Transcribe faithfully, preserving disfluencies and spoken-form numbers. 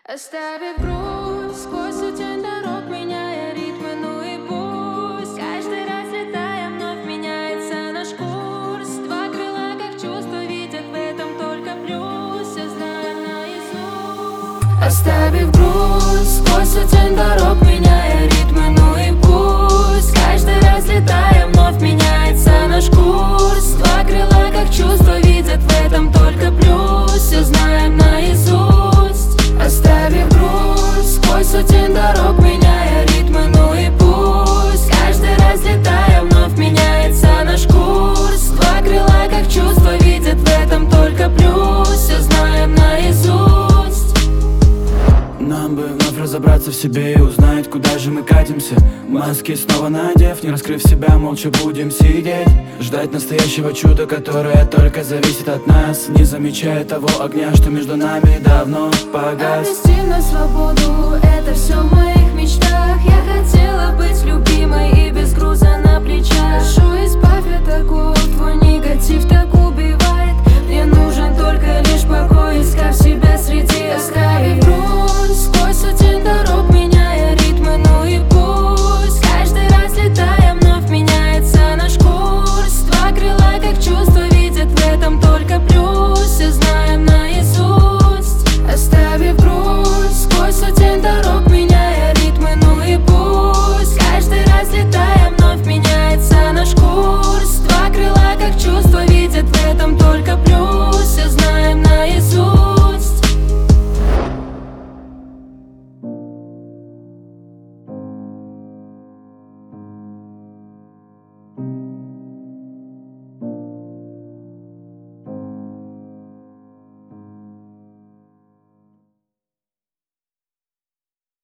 Оставив грусть, сквозь сотен дорог меняя ритмы, ну и пусть. Каждый раз летая, вновь меняется наш курс. Два крыла, как чувства, видят в этом только плюс. Все знаем наизусть. Оставив грусть, сквозь сотен дорог меняя ритмы, ну и пусть. Каждый раз летая, вновь меняется наш курс. Два крыла, как чувства, видят в этом только плюс. Все знаем наизусть. Оставив грусть, сквозь сотен дорог меняя ритмы, ну и пусть. Каждый раз летая, вновь меняется наш курс. Два крыла, как чувства, видят в этом только плюс. Все знаем наизусть. Нам бы вновь разобраться в себе и узнать, куда же мы катимся. Маски снова надев, не раскрыв себя, молча будем сидеть. Ждать настоящего чуда, которое только зависит от нас, не замечая того огня, что между нами давно погас. Обрести на свободу, это все в моих мечтах. Я хотела быть любимой и без груза на плечах. Прошу, избавь от оков, твой негатив так убивает. Мне нужен только лишь покой, искав себя среди остальных.